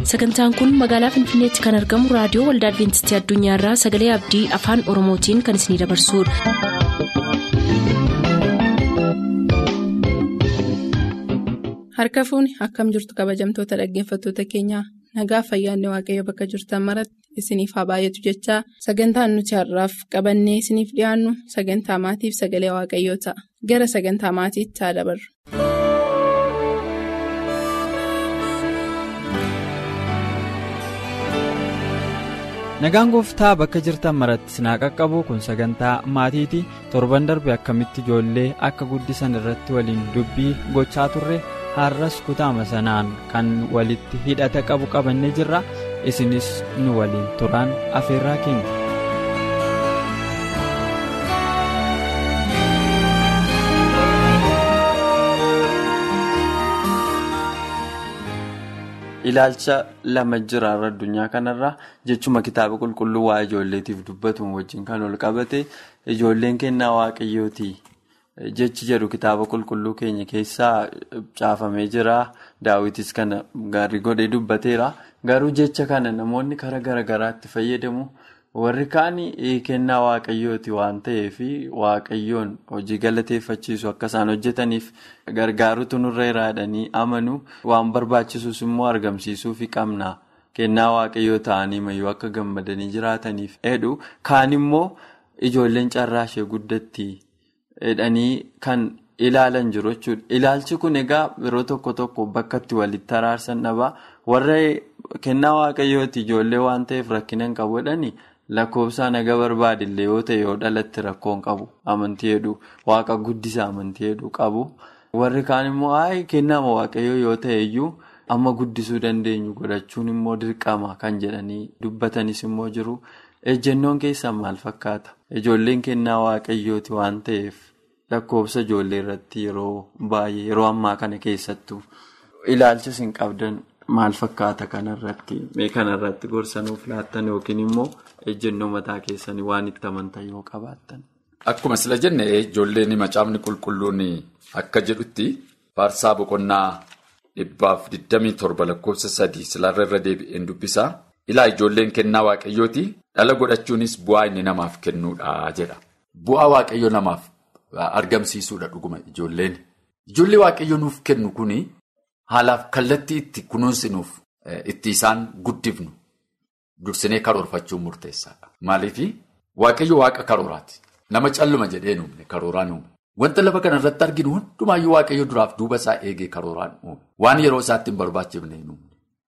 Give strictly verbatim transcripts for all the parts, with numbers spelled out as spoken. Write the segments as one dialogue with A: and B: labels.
A: Sagantaan kun magaalaa Finfinneetti kan argamu raadiyoo Waldaa Adwiintistii Addunyaarraa Sagalee Abdii Afaan Oromootiin kan isinidabarsudha.
B: Harka fuuni akkam jirtu kabajamtoota dhaggeeffattoota keenyaa nagaa fayyaanne waaqayyo bakka jirtan maratti isiniif haa baay'atu jechaa sagantaan nuti har'aaf qabannee isiniif dhiyaannu sagantaa maatiif sagalee waaqayyoo ta'a gara sagantaa maatiitti haa dabarru.
C: Nagaan gooftaa bakka jirtan maratti sinaa qaqqabu kun sagantaa maatiiti. Torban darbe akkamitti ijoollee akka guddisan irratti waliin dubbii gochaa turre har'as kutaama sanaan kan walitti hidhata qabu qabannee jirra. Isinis nu waliin turaan afeerraa keenya.
D: Ilaalcha lama jira addunyaa kanarra jechuma kitaaba qulqulluu waa ijoolleetiif dubbatu wajjin kan ol qabate ijoolleen kennaa waaqayyooti jechi jedhu kitaaba qulqulluu keenya keessaa caafamee jira. Daawitis kana gaarii godhee dubbateera. Garuu jecha kana namoonni karaa gara garaatti fayyadamu. Warri kaan kennaa waaqayyooti waan ta'eef waaqayyoon hojii galateeffachiisu akka isaan hojjetaniif gargaarutu nurra jiraadhanii amanu waan barbaachisus immoo argamsiisuufi qabna. Kennaa waaqayyoo ta'anii mayyuu akka gammadanii jiraataniif hedhu. Kaan immoo ijoolleen carraa ishee guddatti hedhanii kan ilaalan jiru jechuudha. Ilaalchi kun egaa yeroo tokko tokko bakka itti walitti araarsan dhabaa. Warra kennaa waaqayyooti ijoollee waan ta'eef rakkina hin qabu jedhanii. Lakkoofsaan haga barbaadillee yoo ta'e yoo dhalatti rakkoon qabu amantii heduu waaqa guddisa amantii heduu qabu. Warri kaan immoo ayi kennaama waaqayyoo yoo ta'e iyyuu amma guddisuu dandeenyu godhachuun immoo dirqama kan jedhanii dubbatanis immoo jiru. Ejjennoon keessan maal fakkaata? Ijoolleen kennaa waaqayyooti waan ta'eef lakkoofsa ijoollee irratti yeroo baay'ee yeroo ammaa kana keessattuu ilaalcha isin qabdan maal fakkaata kanarratti? Mee kanarratti gorsanuuf laattan yookiin immoo ejjennoo mataa keessanii waan itti amantan yoo qabaattan.
E: Akkuma sila jenne ijoolleen macaafni qulqulluun akka jedhutti faarsaa boqonnaa dhibbaaf digdamii torba lakkoofsa sadii silaarra irra deebi'een dubbisaa. Ilaa ijoolleen kennaa waaqayyooti dhala godhachuunis bu'aa inni namaaf kennuudha jedha. Bu'aa waaqayyoo namaaf argamsiisuudha dhuguma ijoolleen. Ijoollee waaqayyoo nuuf kennu kuni haalaaf kallattii itti kunuunsinuuf itti isaan guddifnu. Dursinee karoorfachuun murteessaadha. Maaliif waaqayyo waaqa karooraati. Nama calluma jedhee nuumne karooraan uume. Wanta lafa kana irratti arginu hundumaayyuu waaqayyo duraaf duuba isaa eegee karooraan uume. Waan yeroo isaatti hin barbaachifne nuumne.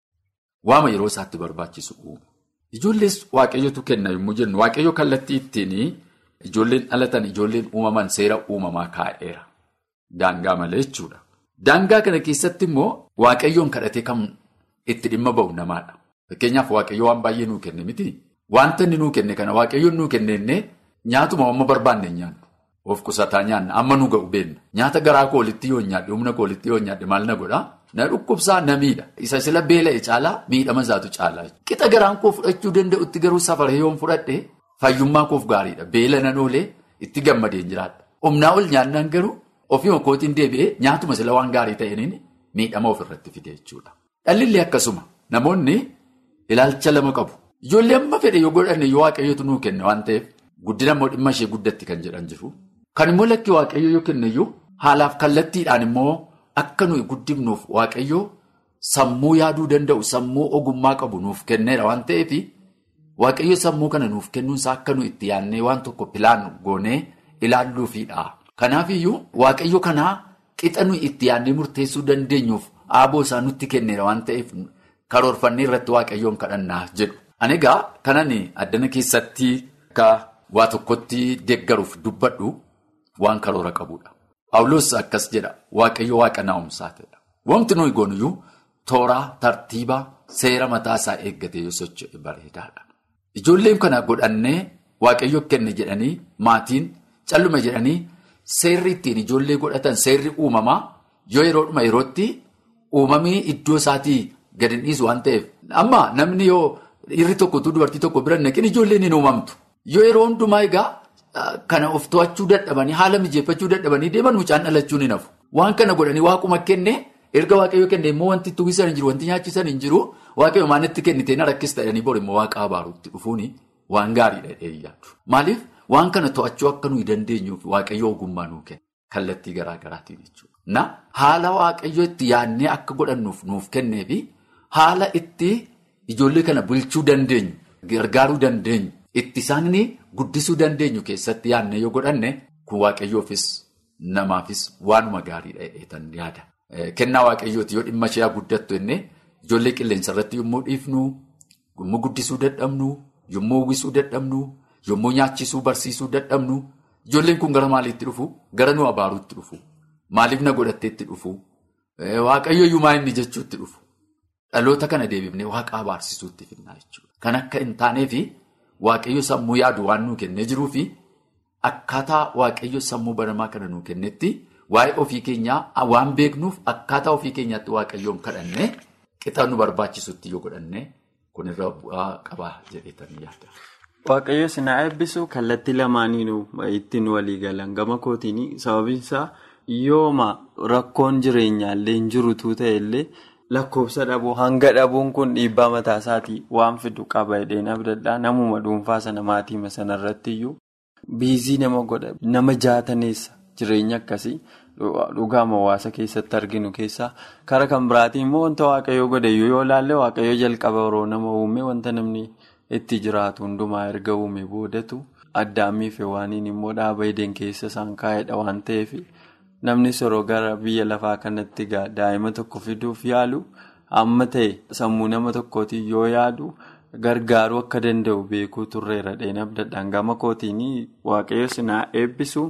E: Waama yeroo isaatti barbaachisu uume. Ijoollees waaqayyotu kenna yommuu jennu waaqayyo kallattii ittiin ijoolleen dhalatan ijoolleen uumaman seera uumamaa kaa'eera. Daangaa malee jechuudha. Daangaa kana keessatti immoo waaqayyoon kadhatee kan itti dhimma ba'u namaadha. Fakkeenyaaf waaqayyo waan baay'ee nuu kenne miti. Wanta inni nuu kenne kana waaqayyoon nuu kennenne nyaatuma amma barbaanne nyaannu. Of qusataa nyaanna amma nu ga'u beenna. Nyaata garaa koo olitti yoo nyaadhe humna koo olitti yoo nyaadhe maal na godhaa? Na dhukkubsaa na miidha. Isa sila beela'e caalaa miidhama isaatu caalaa. Qixa garaan koo fudhachuu danda'utti garuu safaree yoon fudhadhe fayyummaa koof gaariidha. Beela nan oolee itti gammadeen jiraadha. Humnaa ol nyaannaan garuu ofii kootiin deebi'ee nyaatuma sila waan gaarii ta'een miidhama ofirratti fide jechuudha. Dhallillee akkasuma namoonni ilaalcha lama qabu. Ijoollee amma fedhe yoo godhanne yoo waaqayyootu nuu kenne waan ta'eef guddina immoo dhimma ishee guddatti kan jedhan jiru. Kan immoo lakkii waaqayyoo yoo kenne iyyuu haalaaf kallattiidhaan immoo akka nuyi guddifnuuf waaqayyoo sammuu yaaduu danda'u sammuu ogummaa qabu nuuf kenneera waan ta'eef waaqayyoo sammuu kana nuuf kennuunsaa akka nuyi itti yaadnee waan tokko pilaan goonee ilaalluufiidha. Kanaaf iyyuu waaqayyo kanaa qixa nuyi itti yaadnee murteessuu dandeenyuuf aaboo isaa nutti kenneera waan ta'eef karoorfannee irratti waaqayyoon kadhannaa jedhu. Ani egaa kanan addana keessatti akka waa tokkotti deeggaruuf dubbadhu waan karoora qabudha. Phaawulos akkas jedha waaqayyo waaqa naa'umsaa ta'edha. Wanti nuyi goonuyyuu tooraa tartiibaa seera mataa isaa eeggatee yoo socho'e bareedaadha. Ijoolleen kana godhannee waaqayyo kenne jedhanii maatiin calluma jedhanii seerri ittiin ijoollee godhatan seerri uumamaa yoo yeroodhuma yerootti uumamii iddoo isaatii gadi dhiisu waan ta'eef amma namni yoo dhiirri tokkotu dubartii tokko bira naqin ijoolleen hin uumamtu. Yoo yeroo hundumaa egaa kana of to'achuu dadhabanii haala mijeeffachuu dadhabanii deeman mucaan dhalachuun hin hafu. Waan kana godhanii waaquma kenne erga waaqayyo kenne immoo wanti tuwisan hin jiru, wanti nyaachisan hin jiru, waaqayyo maanitti kennitee na rakkis ta'anii bor immoo waaqa abaaruutti dhufuuni waan gaariidha jedhee yaadu. Maaliif waan kana to'achuu akka nuyi dandeenyuuf waaqayyo ogummaa nuu kenna kallattii garaa garaatiin jechuudha. Na haala waaqayyo itti yaadnee akka godhannuuf nuuf kenneefi haala itti ijoollee kana bulchuu dandeenyu, gargaaruu dandeenyu, itti isaanii guddisuu dandeenyu keessatti yaadnee yoo godhanne kun waaqayyoofis namaafis waanuma gaariidha jedheetan yaada. Kennaa waaqayyooti yoo dhimma ishee guddattu jennee ijoollee qilleensa irratti yommuu dhiifnu, yommuu guddisuu dadhabnu, yommuu uwwisuu dadhabnu, yommuu nyaachisuu barsiisuu dadhabnu, ijoolleen kun gara maaliitti dhufu? Gara nu abaaruutti dhufu. Maaliif na godhatteetti dhufu? Waaqayyo yumaa inni jechuutti dhufu. Dhaloota kana deebifnee waaqa abaarsisuutti fidnaa jechuudha. Kan akka hin taaneefi waaqayyo sammuu yaadu waan nuu kennee jiruufi akkaataa waaqayyo sammuu baramaa kana nuu kennetti waa'ee ofii keenyaa waan beeknuuf akkaataa ofii keenyaatti waaqayyoon kadhannee qixa nu barbaachisutti yoo godhanne kun irraa bu'aa qabaa jedheetanii yaada.
D: Waaqayyo sinaa eebbisu kallattii lamaaniinuu ittiin walii galan gama kootiin sababiin isaa yooma rakkoon jireenyaallee hin jirutu ta'ellee lakkoofsa dhabuu hanga dhabuun kun dhiibbaa mataa isaatii waan fidu qaba jedheen abdadhaa namuma dhuunfaa sana maatii sana irratti iyyuu biizii nama godha nama jaataneessa jireenya akkasii dhugaama hawaasa keessatti arginu keessaa karaa kan biraatiin immoo wanta waaqayyoo godhe yoo ilaalle waaqayyoo jalqaba yeroo nama uume wanta namni itti jiraatu hundumaa erga uume boodatu addaamiif waaniin immoo dhaaba Edeen keessa isaan kaa'edha waan ta'eef. Namni soroo gara biyya lafaa kanatti daa'ima tokko fiduuf yaalu amma ta'e sammuu nama tokkootiin yoo yaadu gargaaruu akka danda'u beekuu turreera dheen abdadhaan gama kootiin waaqayyo sinaa eebbisu.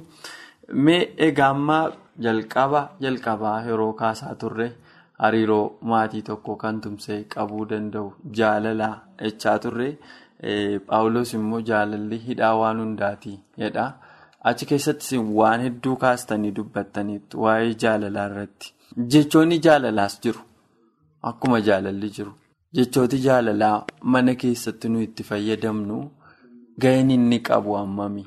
D: Mee egaa amma jalqaba jalqabaa yeroo kaasaa turre hariiroo maatii tokko kan tumsee qabuu danda'u jaalalaa jechaa turre Paawuloos immoo jaalalli hidhaa waan hundaati jedha. Achi keessatti waan hedduu kaastanii dubbattaniitu waa'ee jaalalaa irratti. Jechoonni jaalalaas jiru. Akkuma jaalalli jiru. Jechooti jaalalaa mana keessatti nu itti fayyadamnu ga'een inni qabu hammami.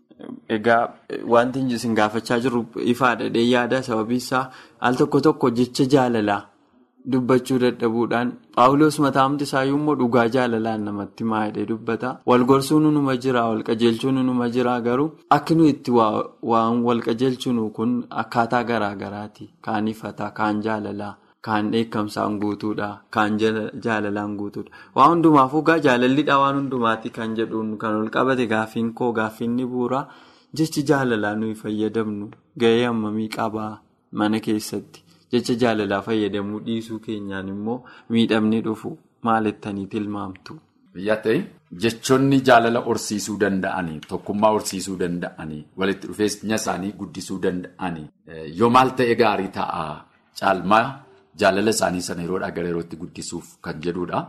D: Egaa wanti isin gaafachaa jiru ifaadha dhee yaada sababii isaa al tokko tokko jecha jaalalaa dubbachuu dadhabuudhaan Paawuloos mataamti isaayyuu immoo dhugaa jaalalaan namatti maayidhee dubbata. Wal gorsuun numa jira, wal qajeelchuun numa jira garuu akka nu itti waan wal qajeelchuun kun akkaataa garaa garaati. Kaan ifataa, kaan jaalalaa, kaan dheekkamsaan guutuudha, kaan jaalalaan guutuudha. Waan hundumaafuu gaa jaalallidha waan hundumaati kan jedhuun kan ol qabate gaaffiin koo gaaffiin ni bu'uura. Jechi jaalalaa nuyi fayyadamnu ga'ee hammamii qabaa mana keessatti. Jecha jaalalaa fayyadamuu dhiisuu keenyaan immoo miidhamni dhufu maalittanii tilmaamtu.
E: Biyya ta'e jechoonni jaalala horsiisuu danda'anii, tokkummaa horsiisuu danda'anii, walitti dhufeenya isaanii guddisuu danda'anii yoo maal ta'e gaarii ta'a caalmaa jaalala isaanii sana yeroodhaa gara yerootti guddisuuf kan jedhudha.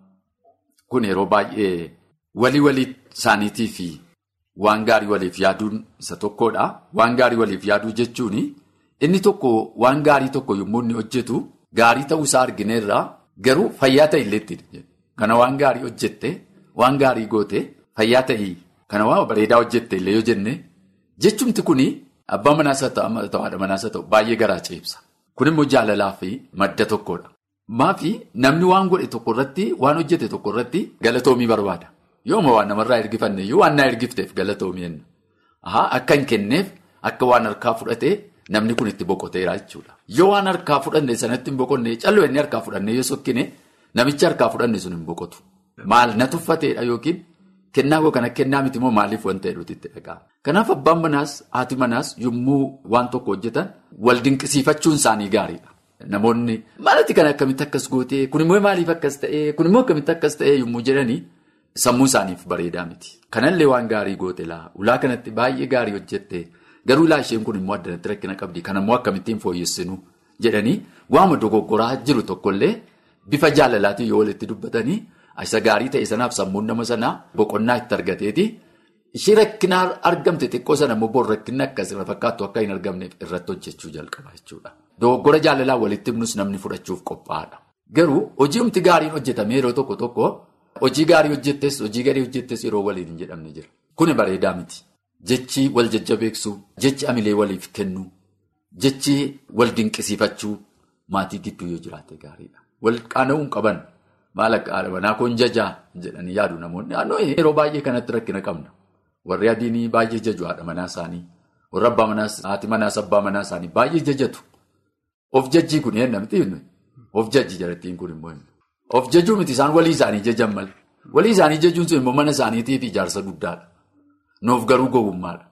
E: Kun yeroo baay'ee walii walii isaaniitii fi waan gaarii waliif yaaduun isa tokkodha. Waan gaarii waliif yaaduu jechuuni. Inni tokko waan gaarii tokko yommuu inni hojjetu gaarii ta'uu isaa argineerraa garuu fayyaa ta'e illeetti. Kana waan gaarii hojjette, waan gaarii goote, fayyaa ta'e, kana waan bareedaa hojjette illee yoo jenne jechumti kuni abbaa manaas haa ta'u, haadha manaas haa ta'u baay'ee garaa ceebsa. Kun immoo jaalalaa fi madda tokkodha. Maafi namni waan godhe tokko irratti, waan hojjete tokko irratti galatoomii barbaada. Yooma waan namarraa ergifanne yoo waan naa ergifteef galatoomii jenna. Akka hin kenneef akka waan harkaa fudhatee. Namni kun itti boqoteera jechuudha. Yoo waan harkaa fudhanne sanatti hin boqonne calloo inni harkaa fudhanne yoo sokkine namichi harkaa fudhanne sun hin boqotu. Maal na tuffateedha yookiin kennaa koo kana kennaa miti moo maaliif wanta jedhuutti itti dhaga'a. Kanaaf abbaan manaas haati manaas yommuu waan tokko hojjetan wal dinqisiifachuun isaanii gaariidha. Namoonni maalati kan akkamitti akkas gootee kun immoo maaliif akkas ta'ee kun immoo akkamitti akkas ta'ee yommuu jedhanii sammuu isaaniif bareedaa miti. Kanallee waan gaarii goote laa ulaa kanatti baay'ee gaarii hojjette. Garuu laa isheen kun immoo addanatti rakkina qabdi. Kan immoo akkamittiin fooyyessinu jedhanii waama dogoggoraa jiru tokkollee bifa jaalalaatiin yoo walitti dubbatanii isa gaarii ta'e sanaaf sammuun nama sanaa boqonnaa itti argateeti. Ishee rakkinaa argamte xiqqoo sana immoo boor rakkinni akkasirra fakkaattu akka hin argamneef irratti hojjechuu jalqaba jechuudha. Dogoggora jaalalaa walitti himnus namni fudhachuuf qophaa'aadha. Garuu hojii humti gaariin hojjetame yeroo tokko tokko hojii gaarii hojjettes hojii gadii hojjettes yeroo waliin hin jedhamne jira. Kuni bareedaa miti. Jechi wal jajjabeeksuu, jechi amilee waliif kennuu, jechi wal dinqisiifachuu, maatii gidduu yoo jiraate gaariidha. Wal qaana'uun qaban maal akka haadha manaa kun jajaa jedhanii yaadu namoonni. Yeroo baay'ee kanatti rakkina qabna. Warri adiinii baay'ee jaju haadha manaa isaanii. Warra abbaa manaas haati manaas abbaa manaa isaanii baay'ee jajatu. Of jajjii kun eenna miti inni? Of jajji jarattiin kun immoo inni. Of jajjuu miti isaan walii isaanii jajan malee. Walii isaanii jajuun sun immoo mana isaaniitiif ijaarsa guddaadha. Nuuf garuu gowwummaadha.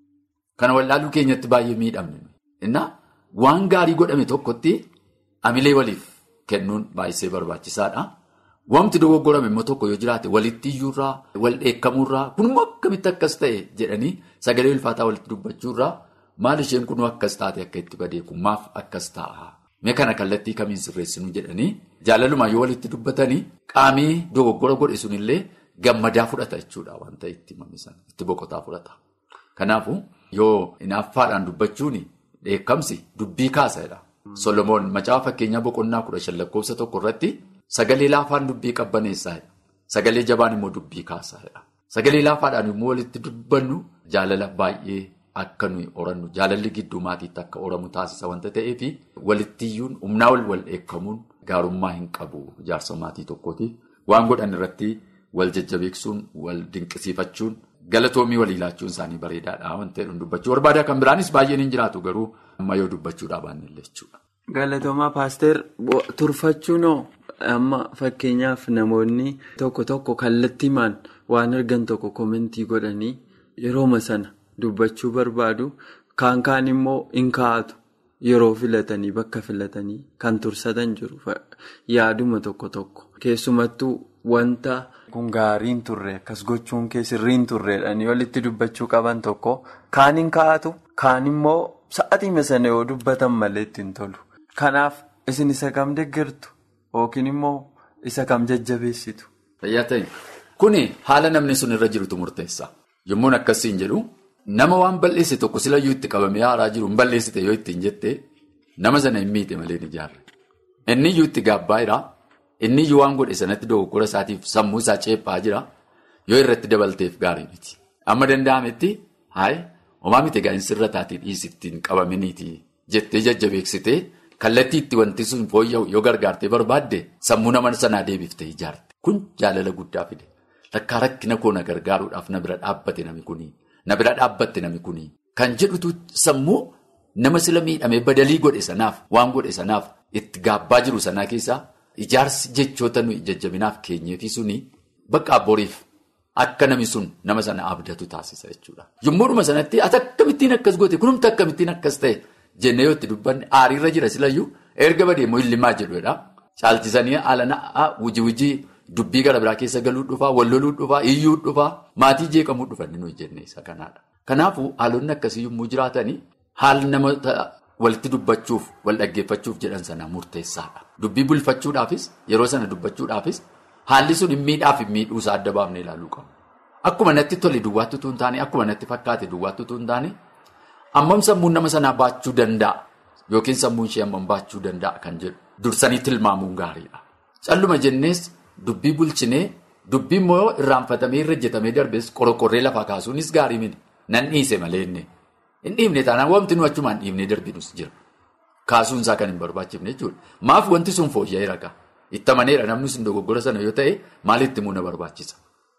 E: Kana wallaaluu keenyatti baay'ee miidhamne. Innaa waan gaarii godhame tokkotti amilee waliif kennuun baay'isee barbaachisaadha. Wanti dogoggorame immoo tokko yoo jiraate walitti iyyuurraa, wal dheekkamuurraa, kunimmoo akkamitti akkas ta'e jedhanii sagalee ulfaataa walitti dubbachuurraa maal isheen kunuu akkas taate akka itti badeeku maaf akkas ta'a. Mee kana kallattii kamiin sirreessinu jedhanii jaalalumaa yoo walitti dubbatanii qaamii dogoggora godhe sunillee gammadaa fudhata jechuudha wanta itti mamisan itti boqotaa fudhata. Kanaafuu yoo inaaffaadhaan dubbachuun dheekkamsi dubbii kaasadha. Solomoon macaafa fakkeenyaa boqonnaa kudha shan lakkoofsa tokko irratti sagalee laafaan dubbii qabbaneessaadha. Sagalee jabaan immoo dubbii kaasadha. Sagalee laafaadhaan immoo walitti dubbannu jaalala baay'ee akka nuyi horannu jaalalli gidduu maatiitti akka horamu taasisa wanta ta'eef walittiyyuun humnaa ol wal dheekkamuun gaarummaa hin qabu ijaarsa maatii tokkooti. Waan godhan irratti wal jajjabeeksuun wal dinqisiifachuun galatoomii walii laachuun isaanii bareedaadha wanta jedhuun dubbachuu barbaada. Kan biraanis baay'een hin jiraatu garuu amma yoo dubbachuudhaa baannillee jechuudha.
D: Galatoomaa paaster turfachuunoo amma fakkeenyaaf namoonni tokko tokko kallattiimaan waan argan tokko koomentii godhanii yerooma sana dubbachuu barbaadu kaan kaan immoo hin kaa'atu yeroo filatanii bakka filatanii kan tursatan jiru yaaduma tokko tokko keessumattuu wanta kun gaariin turre akkas gochuun keessirriin turreedhaan walitti dubbachuu qaban tokko kaan hin kaa'atu kaan immoo sa'aatii sana yoo dubbatan malee ittiin tolu. Kanaaf isin isa kam deeggartu yookiin immoo isa kam jajjabeessitu?
E: Fayyaa ta'e kuni haala namni sun irra jirutu murteessa. Yommuun akkasiin jedhu nama waan balleesse tokko silayyuu itti qabamee haaraa jiru hin balleessite yoo ittiin jette nama sana hin miite malee ni ijaarre. Inni iyyuu itti gaabbaa jira. Inni iyyuu waan godhe sanatti dogoggora isaatiif sammuu isaa ceephaa jira. Yoo irratti dabalteef gaarii miti. Amma danda'ametti hayi homaa miti gaa'in sirra taatee dhiisittiin qabaminiiti jettee jajjabeeksitee kallattii itti wanti sun fooyya'u yoo gargaartee barbaadde sammuu nama sanaa deebiftee ijaarte. Kun jaalala guddaa fide. Rakkaa rakkina koo na gargaaruudhaaf na bira dhaabbate nami kunii. Na bira dhaabbatte nami kunii. Kan jedhutu sammuu nama sila miidhamee badalii godhe sanaaf waan godhe sanaaf itti gaabbaa jiru sanaa keessaa ijaarsi jechoota nuyi jajjabinaaf keenyeefi suni bakka boriif akka nami sun nama sana abdatu taasisa jechuudha. Yommuudhuma sanatti ati akkamittiin akkas goote kunumti akkamittiin akkas ta'e jennee yoo itti dubbanne aariirra jira silayyuu erga badee immoo illimaa jedhuudha. Caalchisanii haala na'aa wujii wujii dubbii gara biraa keessa galuu dhufaa, walloluu dhufaa, iyyuu dhufaa, maatii jeeqamuu dhufan nuyi jennee isa kanaadha. Kanaafuu haalonni akkasii yommuu jiraatanii haala namoota walitti dubbachuuf wal dhaggeeffachuuf jedhan sana murteessaadha. Dubbii bulfachuudhaafis yeroo sana dubbachuudhaafis haalli sun miidhaaf miidhuusaa adda baafnee ilaaluu qabu. Akkuma natti tole duwwaattutu hin taane akkuma natti fakkaate duwwaattutu hin taane ammam sammuun nama sanaa baachuu danda'a yookiin sammuun ishee ammam baachuu danda'a kan jedhu dursanii tilmaamuun gaariidha. Calluma jennees dubbii bulchinee dubbii immoo irraanfatamee irra hojjetamee darbees qorqorree lafaa kaasuunis gaarii miti. Nan dhiise malee inni. Hin dhiibne taanaan wanti nu achumaan dhiibnee darbinus jira. Kaasuun isaa kan hin barbaachifne jechuudha. Maaf wanti sun fooyya'ee ragaa? Itti amaneera namni sun dogoggora sana yoo ta'e maalitti immoo na barbaachisa?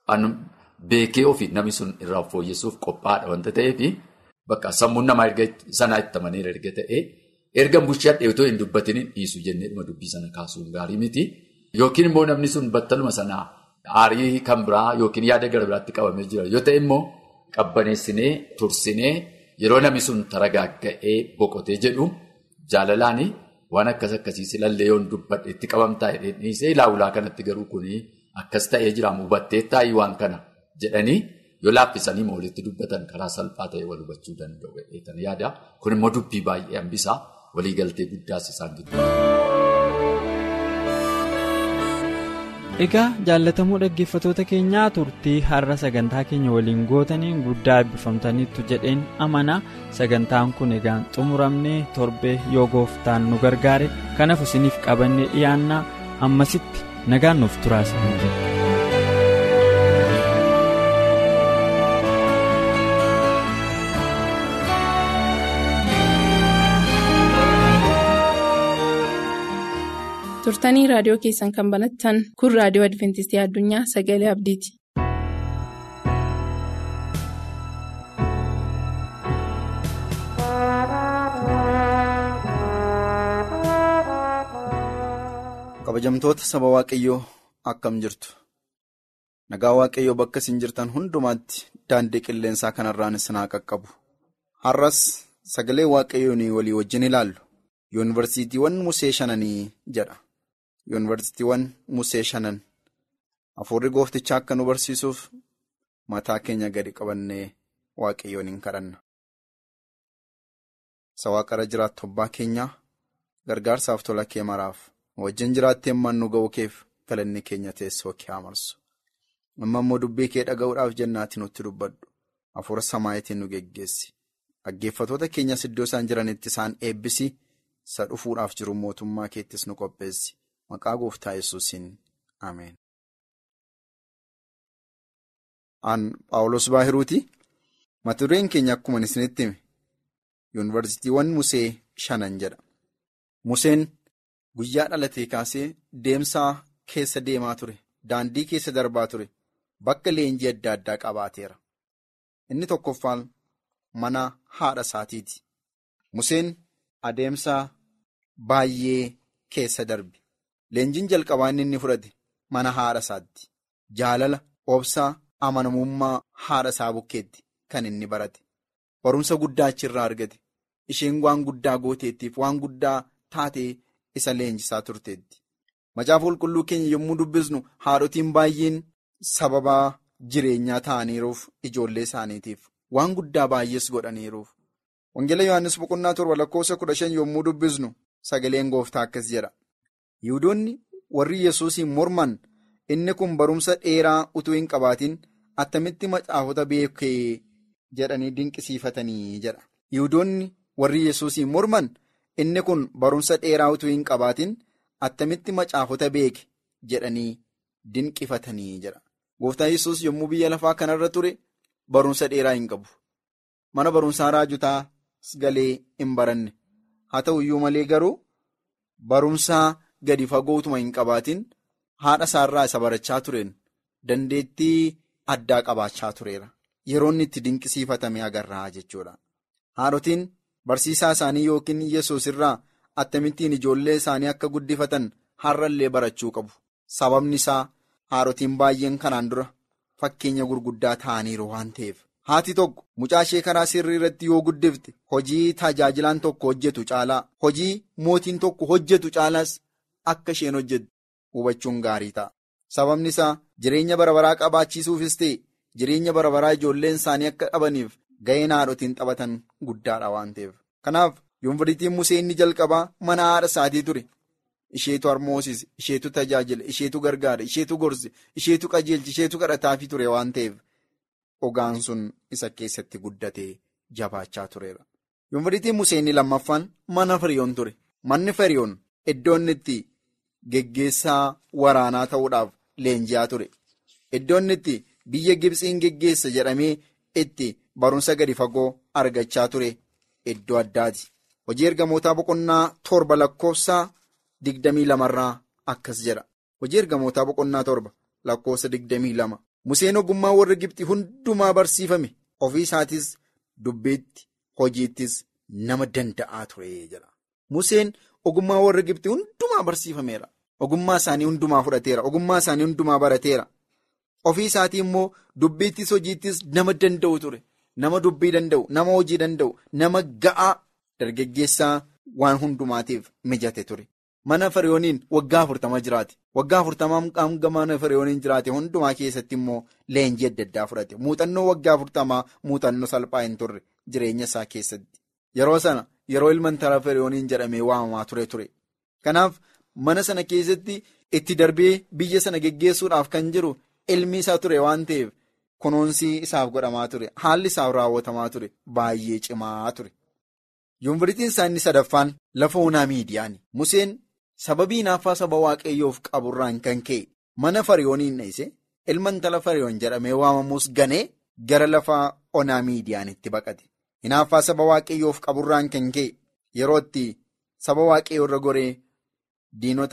E: Beekee ofii namni sun irraa fooyyessuuf qophaa'aadha wanta ta'eef bakka sammuun namaa erga sanaa itti amaneera erga ta'e erga bushaadhee otoo hin dubbatiniin dhiisu jennee dhuma dubbii sana kaasuun gaarii miti. Yookiin immoo namni sun battaluma sanaa aarii kan biraa yookiin yaada gara biraatti qabamee jira yoo ta'e immoo qabbaneessinee tursinee yeroo namni sun taragaagga'ee boqotee jedhu jaalalaanii waan akkas akkasii silallee yoon dubbadhe itti qabamtaa dhiisee ilaawulaa kanatti garuu kuni akkas ta'ee jiraam hubattee taa'ii waan kana jedhanii yoo laaffisanii moo walitti dubbatan karaa salphaa ta'e wal hubachuu danda'u jedheetan yaada. Kun immoo dubbii baay'ee hambisaa waliigaltee guddaas isaan gidduu.
C: Egaa jaalatamuu dhaggeeffatoota keenyaa turtii har'a sagantaa keenya waliin gootaniin guddaa eebbifamtaniittu jedheen amana. Sagantaan kun egaan xumuramnee torbee yoo gooftaan nu gargaare kanaaf isiniif qabannee dhiyaannaa ammasitti nagaan nuuf turaasaa jira.
B: turtanii raadiyoo keessan kan banattan kun raadiyoo Adventistii Addunyaa Sagalee Abdiiti.
F: Kabajamtoota saba Waaqayyoo akkam jirtu? Nagaa Waaqayyoo bakka isin jirtan hundumaatti daandii qilleensaa kanarraan isin haa qaqqabu. Har'as sagalee Waaqayyoon walii wajjin ilaallu. Yuunivarsiitiiwwan Musee shananii jedha. Yuunivarsiitiiwwan Musee shanan hafuurri gooftichaa akka nu barsiisuuf mataa keenya gadi qabannee Waaqayyoon hin kadhanna. Waaqara jiraattu abbaa keenyaa gargaarsaaf tola kee maraaf wajjin jiraattee ammaan nu ga'u keef galanni keenya teessoo kee haa marsu. Amma immoo dubbii kee dhaga'uudhaaf jennaatti nutti dubbadhu. Hafuura samaayitiin nu geggeessi. Dhaggeeffatoota keenyas iddoo isaan jiranitti isaan eebbisi. Isa dhufuudhaaf jiru mootummaa keettis nu qopheessi. Maqaa gooftaa Yesuusiin ameen. Aan Phaawulos Baahiruuti. Mata dureen keenya akkuma isinitti hime yuunivarsiitiiwwan Musee shanan jedha. Museen guyyaa dhalatee kaasee deemsaa keessa deemaa ture. Daandii keessa darbaa ture. Bakka leenjii adda addaa qabaateera. Inni tokkoffaan mana haadha isaatiiti. Museen adeemsa baay'ee keessa darbe. Leenjiin jalqabaa inni fudhate mana haadha isaatti. Jaalala, obsaa, amanamummaa haadha isaa bukkeetti kan inni barate. Barumsa guddaa achirraa argate. Isheen waan guddaa gooteettiif waan guddaa taatee isa leenjisaa turteetti. Macaafa qulqulluu keenya yommuu dubbisnu haadhotiin baay'een sababaa jireenyaa ta'aniiruuf ijoollee isaaniitiif waan guddaa baay'ees godhaniiruuf. Wangeela Yohaannis boqonnaa torba lakkoofsa kudha shan yommuu dubbisnu sagaleen gooftaa akkas jedha. Yihudoonni warri Yesuusiin morman inni kun barumsa dheeraa utuu hin qabaatin attamitti macaafota beekee jedhanii dinqisiifatanii jedha. Yihudoonni warri Yesuusiin morman inni kun barumsa dheeraa utuu hin qabaatin attamitti macaafota beeke jedhanii dinqifatanii jedha. Gooftaa Yesuus yommuu biyya lafaa kanarra ture barumsa dheeraa hin qabu. Mana barumsaa raajotaa galee hin baranne. Haa ta'u iyyuu malee garuu barumsaa gadi fagootuma hin qabaatin haadha isaarraa isa barachaa tureen dandeettii addaa qabaachaa tureera. Yeroon itti dinqisiifatame agarraa jechuudha. Haadhotiin barsiisaa isaanii yookiin Yesuus irraa attamittiin ijoollee isaanii akka guddifatan har'allee barachuu qabu. Sababni isaa haadhotiin baay'een kanaan dura fakkeenya gurguddaa ta'aniiru waan ta'eef. Haati tokko mucaa ishee karaa sirrii irratti yoo guddifte hojii tajaajilaan tokko hojjetu caalaa hojii mootiin tokko hojjetu caalaas akka isheen hojjettu hubachuun gaarii ta'a. Sababni isaa jireenya bara baraa qabaachiisuufis ta'e jireenya bara baraa ijoolleen isaanii akka dhabaniif ga'een haadhotiin taphatan guddaadha waan ta'eef. Kanaaf yuunivarsiitiin Musee inni jalqabaa mana haadha isaatii ture. Isheetu harmoosise, isheetu tajaajila, isheetu gargaara, isheetu gorse, isheetu qajeelche, isheetu kadhataafii ture waan ta'eef. Ogaan sun isa keessatti guddatee jabaachaa tureera. Yuunivarsiitiin Musee inni lammaffaan mana Firiyoon ture. Manni Firiyoon iddoo inni itti geggeessaa waraanaa ta'uudhaaf leenji'aa ture. Iddoo inni itti biyya Gibsiin geggeessa jedhamee itti barumsa gadi fagoo argachaa ture iddoo addaati. Hojii ergamootaa boqonnaa torba lakkoofsa digdamii lamarraa akkas jedha. Hojii ergamootaa boqonnaa torba lakkoofsa digdamii lama. Museen ogummaa warra Gibxii hundumaa barsiifame ofii isaatis dubbiitti hojiittis nama danda'aa ture jedha. Museen ogummaa warra Gibxii hundumaa barsiifameera. Ogummaa isaanii hundumaa fudhateera. Ogummaa isaanii hundumaa barateera. Ofii isaatii immoo dubbiittis hojiittis nama danda'u ture. Nama dubbii danda'u, nama hojii danda'u, nama ga'aa dargaggeessaa waan hundumaatiif mijate ture. Mana Firiyooniin waggaa afurtama jiraate. Waggaa afurtamaa hanga mana Firiyooniin jiraate hundumaa keessatti immoo leenjii adda addaa fudhate. Muuxannoo waggaa afurtamaa muuxannoo salphaa hin turre jireenya isaa keessatti. Yeroo sana yeroo ilmantara Firiyooniin jedhamee waamamaa ture ture. Kanaaf mana sana keessatti itti darbee biyya sana geggeessuudhaaf kan jiru ilmi isaa ture waan ta'eef kunuunsi isaaf godhamaa ture. Haalli isaaf raawwatamaa ture. Baay'ee cimaa ture. Yuunivarsiitiin isaa inni sadaffaan lafa onaa miidiyaani. Museen sababii hinaaffaa saba waaqayyoof qaburraan kan ka'e mana Firiyooniin dheesse ilma intala Firiyoon jedhamee waamamus ganee gara lafa onaa miidiyaanitti baqate. Hinaaffaa saba waaqayyoof qaburraan kan ka'e yeroo itti saba waaqayyoo irra goree diinota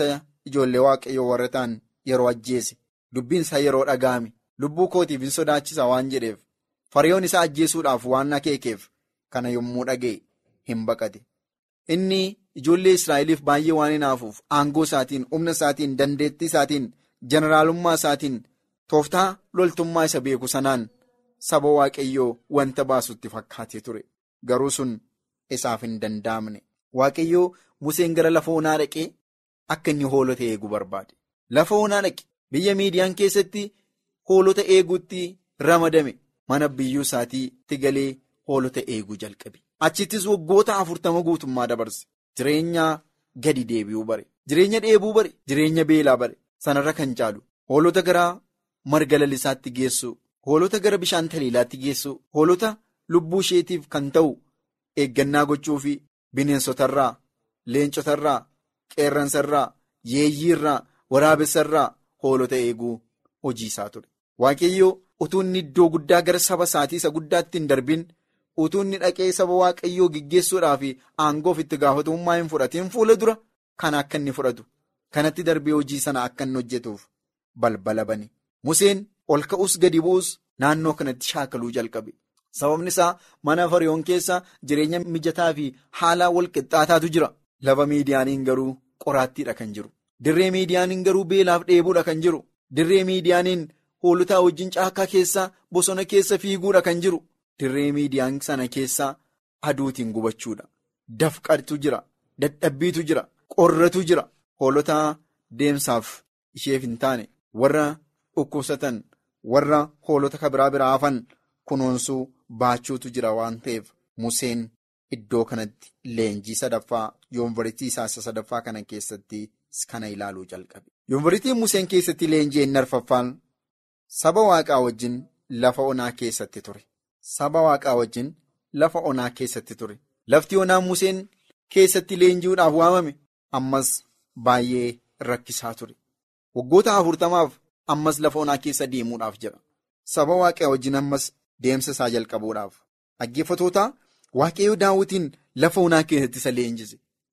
F: ijoollee waaqayyoo warra ta'an yeroo ajjeese dubbiin isaa yeroo dhaga'ame lubbuu kootiif hin sodaachisa waan jedheef Fara'oon isaa ajjeesuudhaaf waan akeekeef kana yommuu dhaga'e hin baqate. Inni ijoollee Israa'eliif baay'ee waan hinaafuuf aangoo isaatiin humna isaatiin dandeettii isaatiin jeneraalummaa isaatiin tooftaa loltummaa isa beeku sanaan saba waaqayyoo wanta baasutti fakkaatee ture garuu sun isaaf hin danda'amne. Waaqayyoo Museen gara lafa onaa dhaqee akka inni hoolota eeguu barbaade. Lafa onaa dhaqe biyya Miidiyaan keessatti hoolota eeguutti ramadame mana biyyuu isaatiitti galee hoolota eeguu jalqabe. Achittis waggoota afurtama guutummaa dabarse. Jireenya gadi deebi'uu bare. Jireenya dheebuu bare. Jireenya beelaa bare. Sanarra kan caalu hoolota gara marga lalisaatti geessu, hoolota gara bishaan taliilaatti geessu, hoolota lubbuu isheetiif kan ta'u eeggannaa gochuu fi bineensotarraa, leencotarraa, qeerransarraa, yeeyyiirraa, waraabessarraa hoolota eeguu hojii isaa ture. Waaqayyoo utuu inni iddoo guddaa gara saba isaatii isa guddaatti hin darbin, utuu inni dhaqee saba waaqayyoo gaggeessuudhaa fi aangoof itti gaafatamummaa hin fudhatiin fuula dura kana akka inni fudhatu, kanatti darbee hojii sana akka inni hojjetuuf balbala bane. Museen ol ka'us gadi bu'us naannoo kanatti shaakaluu jalqabe. Sababni isaa mana Fara'oon keessa jireenya mijataa fi haala wal qixxaataatu jira. Lafa Miidiyaaniin garuu qoraattiidha kan jiru. Dirree Miidiyaaniin garuu beelaaf dheebuudha kan jiru. Dirree Miidiyaaniin hoolotaa wajjin caakkaa keessa bosona keessa fiiguudha kan jiru. Dirree Miidiyaan sana keessa aduutiin gubachuudha. Dafqartu jira. Dadhabbiitu jira. Qorratu jira. Hoolotaa deemsaaf isheef hin taane warra dhukkubsatan warra hoolota kabiraa biraa hafan kunuunsuu baachuutu jira waan ta'eef Museen iddoo kanatti leenjii sadaffaa yuunivarsiitii isaa sadaffaa kana keessatti kana ilaaluu jalqabe. Yuunivarsiitiin Museen keessatti leenjii inni arfaffaan saba waaqaa wajjin lafa onaa keessatti ture. Saba waaqaa wajjin lafa onaa keessatti ture. Lafti onaa Museen keessatti leenji'uudhaaf waamame ammas baay'ee rakkisaa ture. Waggoota afurtamaaf ammas lafa onaa keessa deemuudhaaf jira. Saba waaqaa wajjin ammas deemsa isaa jalqabuudhaaf. Dhaggeeffatoota waaqayyoo Daawitiin lafa onaa keessatti isa leenjise.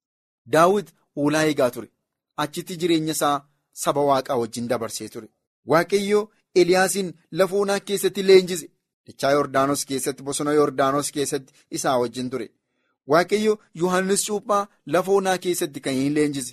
F: Daawit hoolaa eegaa ture. Achitti jireenya isaa saba waaqaa wajjin dabarsee ture. Waaqayyoo Eliyaasiin lafa onaa keessatti leenjise. Dachaa Yordaanos keessatti bosona Yordaanos keessatti isaa wajjin ture. Waaqayyoo Yohaannis Cuuphaa lafa onaa keessatti kan hin leenjise.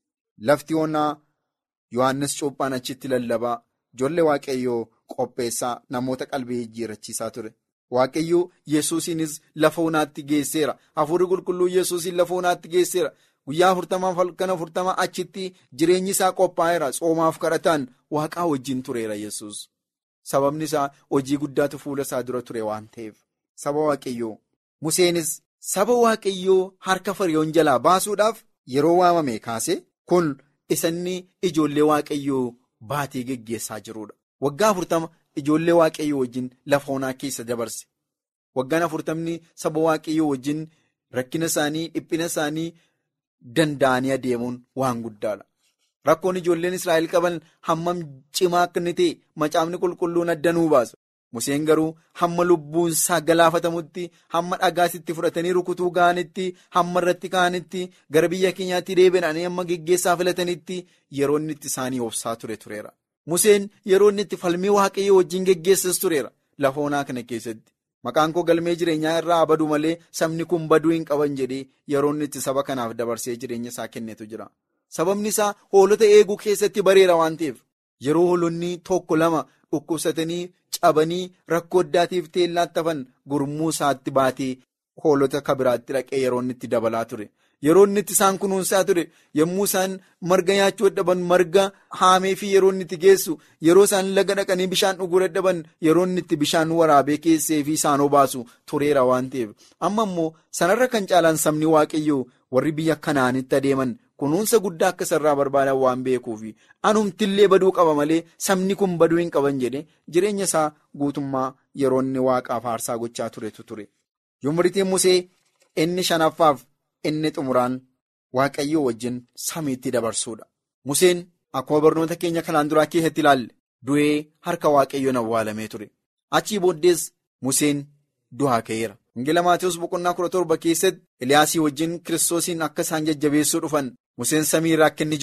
F: Lafti onaa Yohaannis Cuuphaan achitti lallabaa ijoollee waaqayyoo qopheessaa namoota qalbii jijjiirachiisaa ture. Waaqayyoo Yesuusiinis lafa onaatti geesseera. Hafuurri qulqulluu Yesuusiin lafa onaatti geesseera. Guyyaa afurtamaaf halkan afurtama achitti jireenyi isaa qophaa'eera. Tsoomaaf kadhataan waaqaa wajjin tureera Yesuus. Sababni isaa hojii guddaatu fuula isaa dura ture waan ta'eef. Saba waaqayyoo. Museenis saba waaqayyoo harka Fara'oon jalaa baasuudhaaf yeroo waamame kaase kun isanni ijoollee waaqayyoo baatee geggeessaa jirudha. Waggaa afurtama ijoollee waaqayyoo wajjin lafa onaa keessa dabarse. Waggaan afurtamni saba waaqayyoo wajjin rakkina isaanii dhiphina isaanii danda'anii adeemuun waan guddaadha. Rakkoon ijoolleen Israa'el qaban hammam cimaa akka inni ta'e macaafni qulqulluun adda nuu baasa. Museen garuu hamma lubbuun isaa galaafatamutti hamma dhagaasitti fudhatanii rukutuu ga'anitti hamma irratti ka'anitti gara biyya keenyaatti deebi'anii hamma geggeessaa filatanitti yeroo inni itti isaanii obsaa ture tureera. Museen yeroo inni itti falmii waaqayyoo wajjin geggeessas tureera lafa onaa kana keessatti. Maqaan koo galmee jireenyaa irraa badu malee sabni kun baduu hin qaban jedhee yeroo inni itti saba kanaaf dabarsee jireenya isaa kennetu jira. Sababni isaa hoolota eeguu keessatti bareera waan ta'eef yeroo hoolonni tokko lama dhukkubsatanii cabanii rakkoo addaatiif teellaatti hafan gurmuu isaatti baatee hoolota kabiraatti dhaqee yeroo inni itti dabalaa ture. Yeroo inni itti isaan kunuunsaa ture yommuu isaan marga nyaachuu dadhaban marga haamee fi yeroo inni itti geessu yeroo isaan laga dhaqanii bishaan dhuguu dadhaban yeroo inni itti bishaan waraabee keessee fi isaan obaasu tureera waan ta'eef. Amma immoo sanarra kan caalaan sabni waaqayyoo warri biyya Kanaanitti adeeman kunuunsa guddaa akka sarraa barbaadan waan beekuufi anumtillee baduu qaba malee sabni kun baduu hin qaban jedhe jireenya isaa guutummaa yeroo inni waaqaaf aarsaa gochaa turetu ture. Yuunivarsiitiin Musee inni shanaffaaf inni xumuraan waaqayyoo wajjin samiitti dabarsuudha. Museen akkuma barnoota keenya kanaan duraa keessatti ilaalle du'ee harka waaqayyoon awwaalamee ture. Achii booddees Museen du'aa ka'eera. Wangeela Maatewos boqonnaa kudha torba keessatti Eliyaasii wajjin Kiristoosiin akka isaan jajjabeessuu dhufan Museen samii irraa akka inni jiru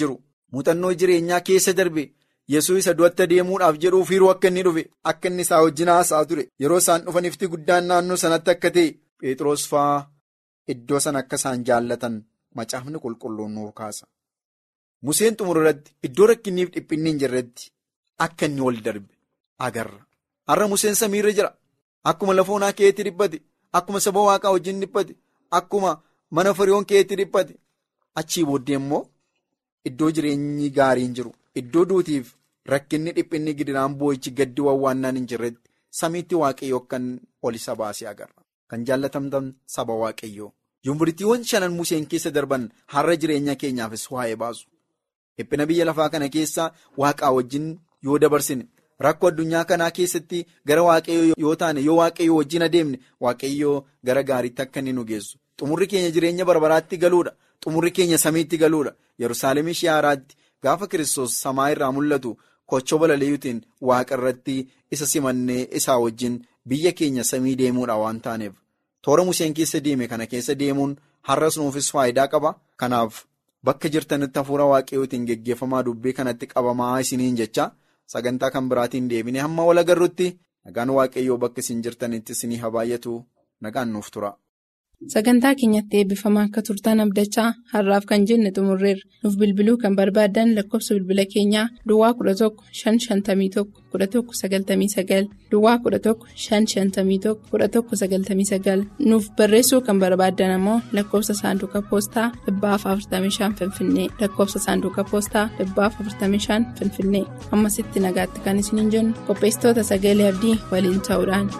F: muuxannoo jireenyaa keessa darbe Yesuus isa du'atti deemuudhaaf jedhuuf hiruu akka inni dhufe akka inni isaa wajjin haasaa ture yeroo isaan dhufan ifti guddaan naannoo sanatti akka ta'e Phexros fa'aa iddoo sana akka isaan jaallatan macaafni qulqulluun nuuf kaasa. Museen xumurratti iddoo rakkinniif dhiphinni hin jirretti akka inni ol darbe agarra. Har'a Museen samiirra jira. Akkuma lafoonaa keetti dhiphate, akkuma saba waaqaa wajjin dhiphate, akkuma mana firiyoon keetti dhiphate. Achii booddee immoo iddoo jireenyi gaariin jiru, iddoo duutiif rakkinni dhiphinni gidiraan boo'ichi gaddi wawwaannaan hin jirretti samiitti waaqayyoo kan ol isa baasee agarra. Kan jaallatamtan saba waaqayyoo. Yumbirtiiwwan shanan Museen keessa darban har'a jireenya keenyaafis waa'ee baasu. Dhiphina biyya lafaa kana keessa waaqaa wajjin yoo dabarsine rakkoo addunyaa kanaa keessatti gara waaqayyoo yoo taane yoo waaqayyoo wajjin adeemne waaqayyoo gara gaariitti akka inni nu geessu. Xumurri keenya jireenya barbaraatti galuudha. Xumurri keenya samiitti galuudha. Yerusaalem ishee haaraatti gaafa Kiristoos samaa irraa mul'atu kochoo balali'uutiin waaqa irratti isa simannee isaa wajjin biyya keenya samii deemuudha waan taaneef. Toora Museen keessa deeme kana keessa deemuun har'as nuufis faayidaa qaba. Kanaaf bakka jirtanitti hafuura waaqayyootiin geggeeffamaa dubbii kanatti qabamaa isiniin jecha sagantaa kan biraatiin deebine hamma wal agarrutti nagaan waaqayyoo bakka isin jirtanitti isinii haa baay'atu nagaan nuuf tura.
B: Sagantaa keenyatti eebbifamaa akka turtan abdachaa har'aaf kan jenne xumurreerra. Nuuf bilbiluu kan barbaadan lakkoofsa bilbila keenyaa Duwwaa kudha tokko shan shantamii tokko kudha tokko sagaltamii sagal Duwwaa kudha tokko shan shantamii tokko kudha tokko sagaltamii sagal nuuf barreessuu kan barbaadan ammoo lakkoofsa saanduqa poostaa dhibbaaf afurtamii shan Finfinnee lakkoofsa saanduqa poostaa dhibbaaf afurtamii shan Finfinnee ammasitti nagaatti kan isiniin jennu qopheessitoota sagalee abdii waliin ta'uudhaan.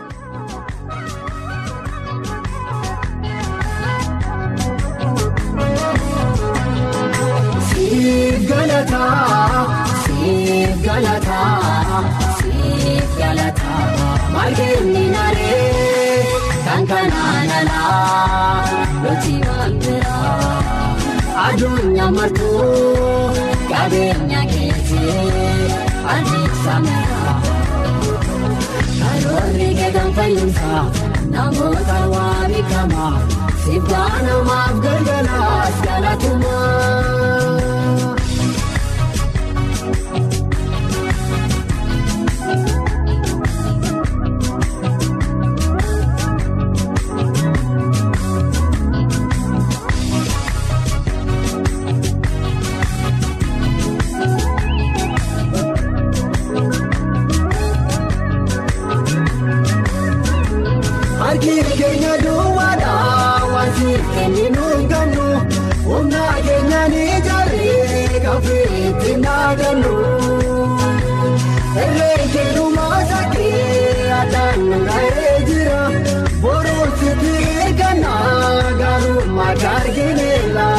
G: Siif galataa, siif galataa, maalkeeni naree kan kanaan alaa nuti wantiraa. Aduunyaa martuu qabeenya keetii adeemsameera. Karoorri keekan fayyumsaa namoota waa beekamaa siif gaanamaaf galgalaas galatumaa. Keenya duwwaadhaa wanti kenni nuun gannu humna keenya ni jaaree gaaffiitti naagannu. Irree keerumaa sakee addaan ga'ee jira boruutti eeggannaa gaarummaa gaargineera.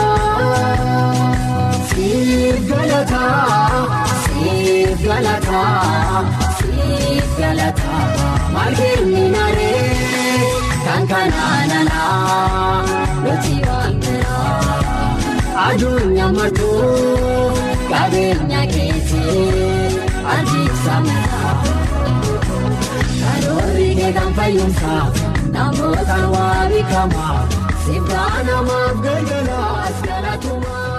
G: Siif galataa, siif galataa, siif galataa maalkeeni naree. Kan kanaan alaa nuti wantiraa. Aduunyaa martuu qabeenya keetii adeemsameera. Karoorri keekan fayyumsaa namoota waa beekamaa siif gaanamaaf galgalaas galatumaa.